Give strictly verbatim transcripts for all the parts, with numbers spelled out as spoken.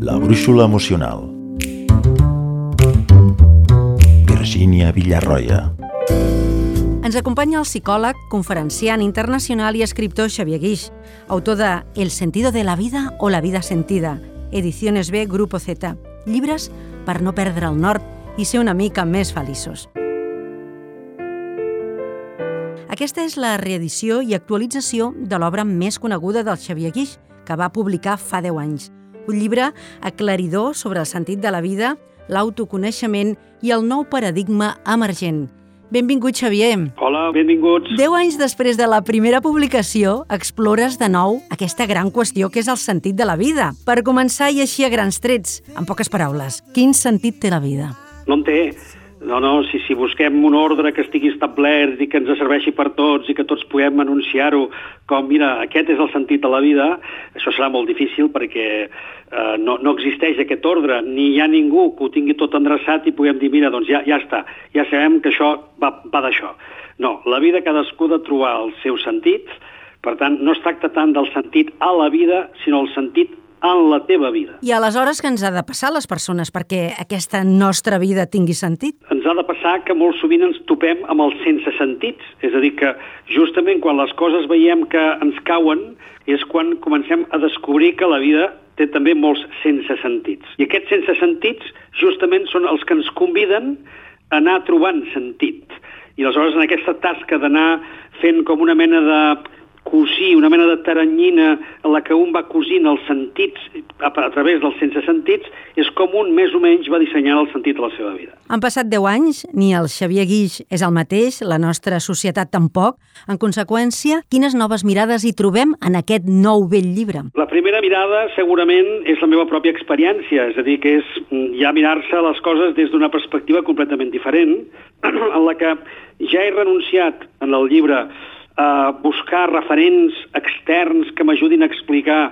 La brúixola emocional. Virgínia Villarroya. Ens acompanya el psicòleg, conferenciant internacional i escriptor Xavier Guix, autor de El sentido de la vida o la vida sentida, Ediciones B, Grupo Z, llibres per no perdre el nord i ser una mica més feliços. Aquesta és la reedició i actualització de l'obra més coneguda del Xavier Guix, que va publicar fa deu anys. Un llibre aclaridor sobre el sentit de la vida, l'autoconeixement i el nou paradigma emergent. Benvingut, Xavier. Hola, benvinguts. Deu anys després de la primera publicació, explores de nou aquesta gran qüestió que és el sentit de la vida. Per començar, i així a grans trets, en poques paraules, quin sentit té la vida? No en té. No, no, si, si busquem un ordre que estigui establert i que ens serveixi per tots i que tots puguem anunciar-ho com, mira, aquest és el sentit de la vida, això serà molt difícil perquè eh, no, no existeix aquest ordre, ni hi ha ningú que ho tingui tot endreçat i puguem dir, mira, doncs ja, ja està, ja sabem que això va, va d'això. No, la vida cadascú ha de trobar el seu sentit, per tant, no es tracta tant del sentit a la vida, sinó el sentit en la teva vida. I aleshores, què ens ha de passar a les persones perquè aquesta nostra vida tingui sentit? Ens ha de passar que molt sovint ens topem amb els sense sentits. És a dir, que justament quan les coses veiem que ens cauen és quan comencem a descobrir que la vida té també molts sense sentits. I aquests sense sentits justament són els que ens conviden a anar trobant sentit. I aleshores en aquesta tasca d'anar fent com una mena de cosir, una mena de taranyina en la que un va cosint els sentits a, a través dels sense sentits, és com un més o menys va dissenyar el sentit de la seva vida. Han passat deu anys, ni el Xavier Guix és el mateix, la nostra societat tampoc. En conseqüència, quines noves mirades hi trobem en aquest nou vell llibre? La primera mirada segurament és la meva pròpia experiència, és a dir, que és ja mirar-se les coses des d'una perspectiva completament diferent, en la que ja he renunciat en el llibre a buscar referents externs que m'ajudin a explicar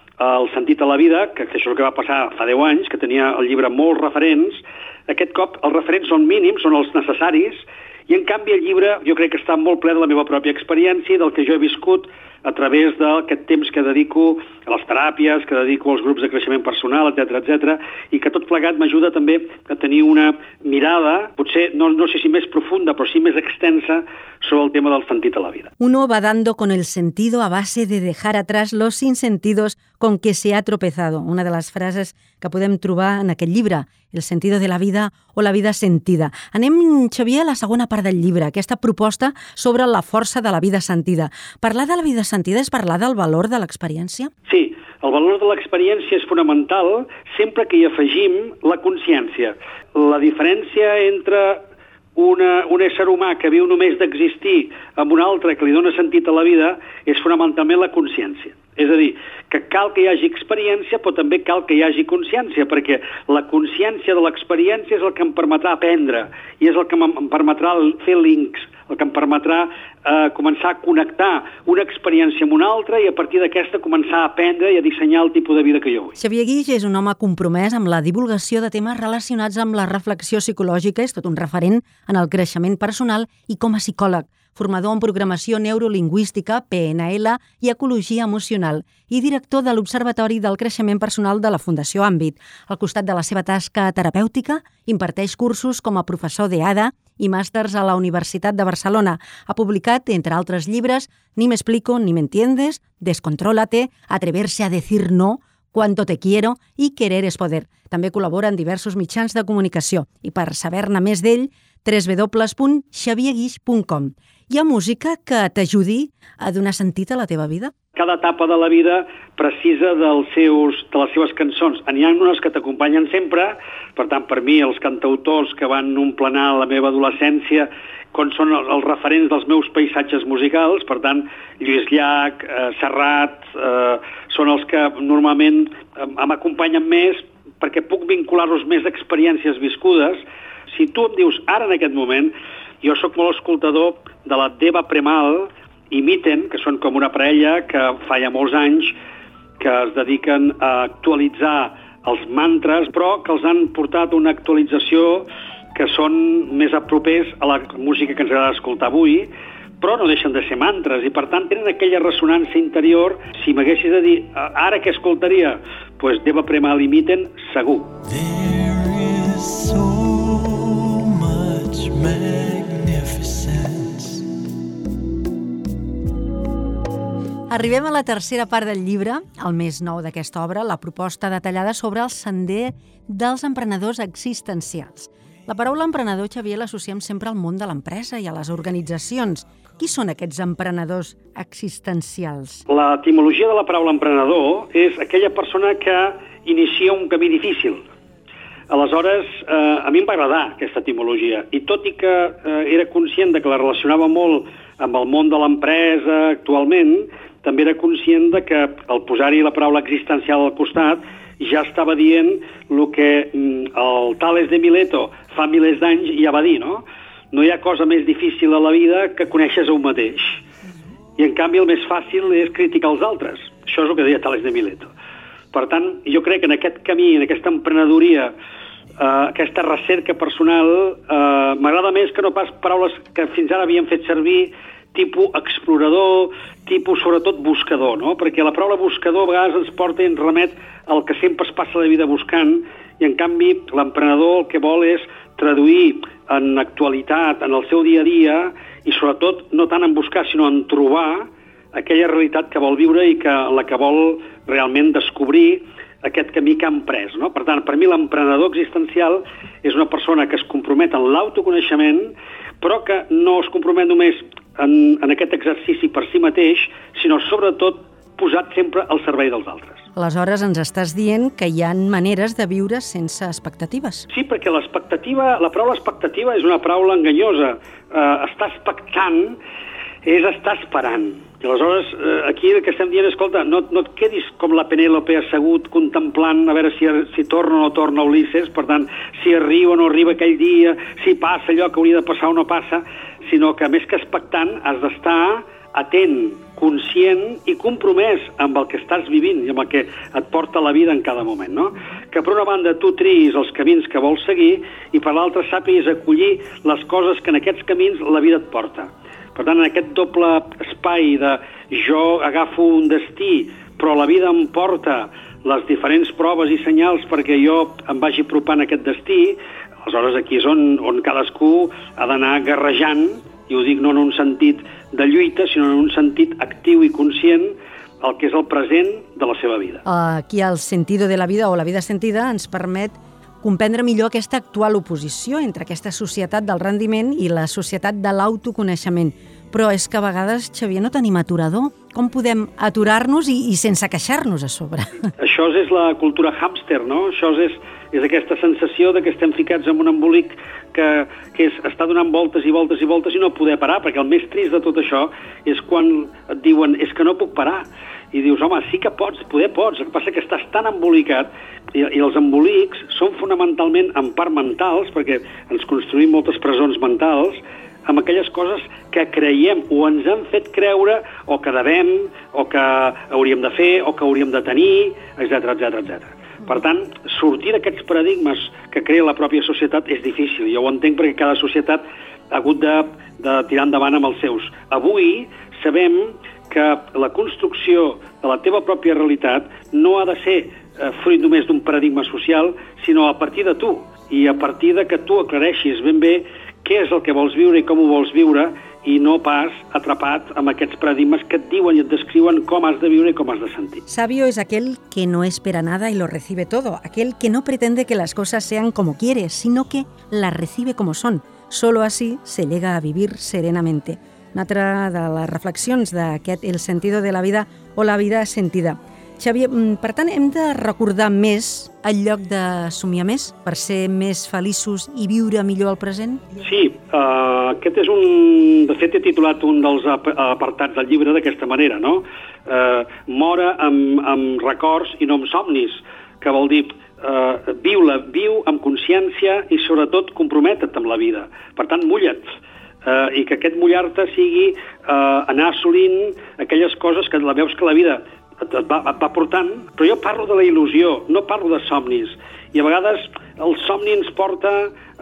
el sentit de la vida, que això és el que va passar fa deu anys, que tenia el llibre molts referents. Aquest cop els referents són mínims, són els necessaris, i en canvi el llibre jo crec que està molt ple de la meva pròpia experiència i del que jo he viscut a través d'aquest temps que dedico a les teràpies, que dedico als grups de creixement personal, etcètera, etcètera, i que tot plegat m'ajuda també a tenir una mirada, potser no, no sé si més profunda, però sí més extensa, sobre el tema del sentit de la vida. Uno va dando con el sentido a base de dejar atrás los sinsentidos con que se ha tropezado. Una de les frases que podem trobar en aquest llibre, El sentido de la vida o la vida sentida. Anem, Xavier, a la segona part del llibre, aquesta proposta sobre la força de la vida sentida. Parlar de la vida sentida és parlar del valor de l'experiència? Sí, el valor de l'experiència és fonamental sempre que hi afegim la consciència. La diferència entre Una, un ésser humà que viu només d'existir amb un altre que li dona sentit a la vida és fonamentalment la consciència. És a dir, que cal que hi hagi experiència, però també cal que hi hagi consciència, perquè la consciència de l'experiència és el que em permetrà aprendre i és el que em permetrà fer links, el que em permetrà eh, començar a connectar una experiència amb una altra i a partir d'aquesta començar a aprendre i a dissenyar el tipus de vida que jo vull. Xavier Guix és un home compromès amb la divulgació de temes relacionats amb la reflexió psicològica, és tot un referent en el creixement personal i com a psicòleg, formador en programació neurolingüística, P N L i ecologia emocional i director de l'Observatori del Creixement Personal de la Fundació Àmbit. Al costat de la seva tasca terapèutica, imparteix cursos com a professor de A D A i màsters a la Universitat de Barcelona. Ha publicat, entre altres llibres, Ni me explico, ni me entiendes, Descontrólate, Atreverse a decir no, Cuánto te quiero i Querer es poder. També col·labora en diversos mitjans de comunicació. I per saber-ne més d'ell, w w w punt xavier guix punt com. Hi ha música que t'ajudi a donar sentit a la teva vida? Cada etapa de la vida precisa dels seus, de les seves cançons. N'hi ha unes que t'acompanyen sempre, per tant, per mi, els cantautors que van omplenar la meva adolescència, com són els referents dels meus paisatges musicals, per tant, Lluís Llach, eh, Serrat, eh, són els que normalment eh, m'acompanyen més perquè puc vincular-los més a experiències viscudes. Si tu em dius, ara en aquest moment, jo sóc molt escoltador de la Deva Premal i Miten, que són com una parella que fa ja molts anys que es dediquen a actualitzar els mantres, però que els han portat una actualització que són més a propers a la música que ens agrada escoltar avui, però no deixen de ser mantres i, per tant, tenen aquella ressonància interior. Si m'haguessis de dir, ara què escoltaria? pues deva prema limiten segur. There is so much magnificence. Arribem a la tercera part del llibre, el més nou d'aquesta obra, la proposta detallada sobre el sender dels emprenedors existencials. La paraula emprenedor, Xavier, l'associem sempre al món de l'empresa i a les organitzacions. Qui són aquests emprenedors existencials? L'etimologia de la paraula emprenedor és aquella persona que inicia un camí difícil. Aleshores, eh, a mi em va agradar aquesta etimologia, i tot i que eh, era conscient de que la relacionava molt amb el món de l'empresa actualment, també era conscient de que al posar-hi la paraula existencial al costat ja estava dient el que el Tales de Mileto fa milers d'anys ja va dir, no? No hi ha cosa més difícil a la vida que conèixer a un mateix. I en canvi el més fàcil és criticar els altres. Això és el que deia Tales de Mileto. Per tant, jo crec que en aquest camí, en aquesta emprenedoria, eh, aquesta recerca personal, eh, m'agrada més que no pas paraules que fins ara havien fet servir, tipus explorador, tipus sobretot buscador, no? Perquè la paraula buscador a vegades ens porta i ens remet al que sempre es passa la vida buscant, i en canvi l'emprenedor el que vol és traduir en actualitat, en el seu dia a dia, i sobretot no tant en buscar, sinó en trobar aquella realitat que vol viure i que, la que vol realment descobrir aquest camí que ha emprès, no? Per tant, per mi l'emprenedor existencial és una persona que es compromet en l'autoconeixement, però que no es compromet només en, en aquest exercici per si mateix, sinó sobretot posat sempre al servei dels altres. Aleshores ens estàs dient que hi ha maneres de viure sense expectatives. Sí, perquè l'expectativa, la paraula expectativa és una paraula enganyosa. Eh, estar expectant és estar esperant. I aleshores, eh, aquí el que estem dient, escolta, no, no et quedis com la Penèlope assegut contemplant a veure si, si torna o no torna Ulisses, per tant, si arriba o no arriba aquell dia, si passa allò que hauria de passar o no passa, sinó que més que expectant has d'estar atent, conscient i compromès amb el que estàs vivint i amb el que et porta la vida en cada moment, no? Que per una banda tu triïs els camins que vols seguir i per l'altra sàpigues acollir les coses que en aquests camins la vida et porta. Per tant, en aquest doble espai de jo agafo un destí, però la vida em porta les diferents proves i senyals perquè jo em vagi apropant a aquest destí, aleshores aquí és on, on cadascú ha d'anar guerrejant, i ho dic no en un sentit de lluita, sinó en un sentit actiu i conscient el que és el present de la seva vida. Aquí el sentido de la vida o la vida sentida ens permet comprendre millor aquesta actual oposició entre aquesta societat del rendiment i la societat de l'autoconeixement. Però és que a vegades, Xavier, no tenim aturador. Com podem aturar-nos i, i sense queixar-nos a sobre? Això és la cultura hàmster, no? Això és, és aquesta sensació de que estem ficats en un embolic que, que és estar donant voltes i voltes i voltes i no poder parar, perquè el més trist de tot això és quan et diuen és que no puc parar. I dius, home, sí que pots, poder pots, el que passa que estàs tan embolicat i, i els embolics són fonamentalment en part mentals, perquè ens construïm moltes presons mentals, amb aquelles coses que creiem o ens han fet creure o que devem o que hauríem de fer o que hauríem de tenir, etcètera, etcètera, etcètera. Per tant, sortir d'aquests paradigmes que crea la pròpia societat és difícil. Jo ho entenc perquè cada societat ha hagut de, de tirar endavant amb els seus. Avui sabem que la construcció de la teva pròpia realitat no ha de ser eh, fruit només d'un paradigma social, sinó a partir de tu, i a partir de que tu aclareixis ben bé què és el que vols viure i com ho vols viure, i no pas atrapat amb aquests paradigmes que et diuen i et descriuen com has de viure i com has de sentir. Sabio es aquel que no espera nada y lo recibe todo, aquel que no pretende que las cosas sean como quiere, sino que las recibe como son. Solo así se llega a vivir serenamente. Una altra de les reflexions d'aquest El sentido de la vida o la vida sentida. Xavier, per tant, hem de recordar més en lloc de somiar més per ser més feliços i viure millor el present? Sí, uh, aquest és un... De fet, he titulat un dels apartats del llibre d'aquesta manera, no? Uh, Mora amb, amb records i no amb somnis, que vol dir uh, viu-la, viu amb consciència i sobretot compromet-te amb la vida. Per tant, mulla't. Uh, i que aquest mullar-te sigui uh, anar assolint aquelles coses que la veus que la vida et va, et va portant, però jo parlo de la il·lusió, no parlo de somnis. I a vegades el somni ens porta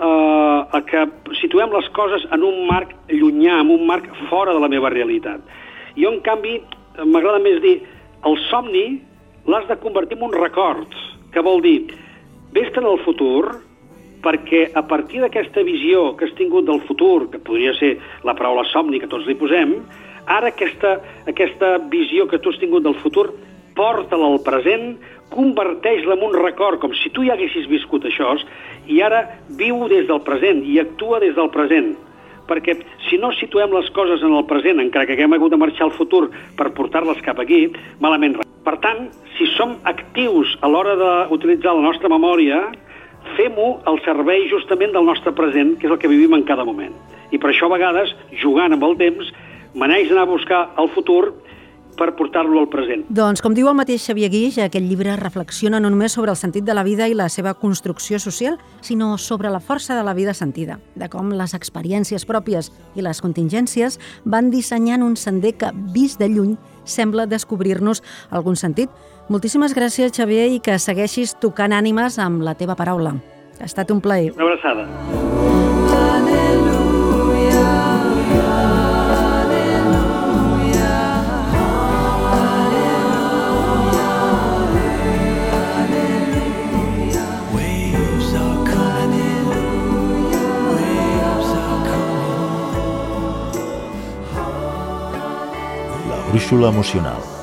uh, a que situem les coses en un marc llunyà, en un marc fora de la meva realitat. Jo, en canvi, m'agrada més dir el somni l'has de convertir en un record, que vol dir, vés-te'n al futur, perquè a partir d'aquesta visió que has tingut del futur, que podria ser la paraula somni que tots li posem, ara aquesta, aquesta visió que tu has tingut del futur, porta-la al present, converteix-la en un record, com si tu ja haguessis viscut això, i ara viu des del present i actua des del present. Perquè si no situem les coses en el present, encara que haguem hagut de marxar al futur per portar-les cap aquí, malament. Per tant, si som actius a l'hora d'utilitzar la nostra memòria, fem-ho al servei justament del nostre present, que és el que vivim en cada moment. I per això a vegades, jugant amb el temps, me n'haig d'anar a buscar el futur per portar-lo al present. Doncs, com diu el mateix Xavier Guix, aquest llibre reflexiona no només sobre el sentit de la vida i la seva construcció social, sinó sobre la força de la vida sentida, de com les experiències pròpies i les contingències van dissenyant un sender que, vist de lluny, sembla descobrir-nos algun sentit. Moltíssimes gràcies, Xavier, i que segueixis tocant ànimes amb la teva paraula. Ha estat un plaer. Una abraçada. Brúixola emocional.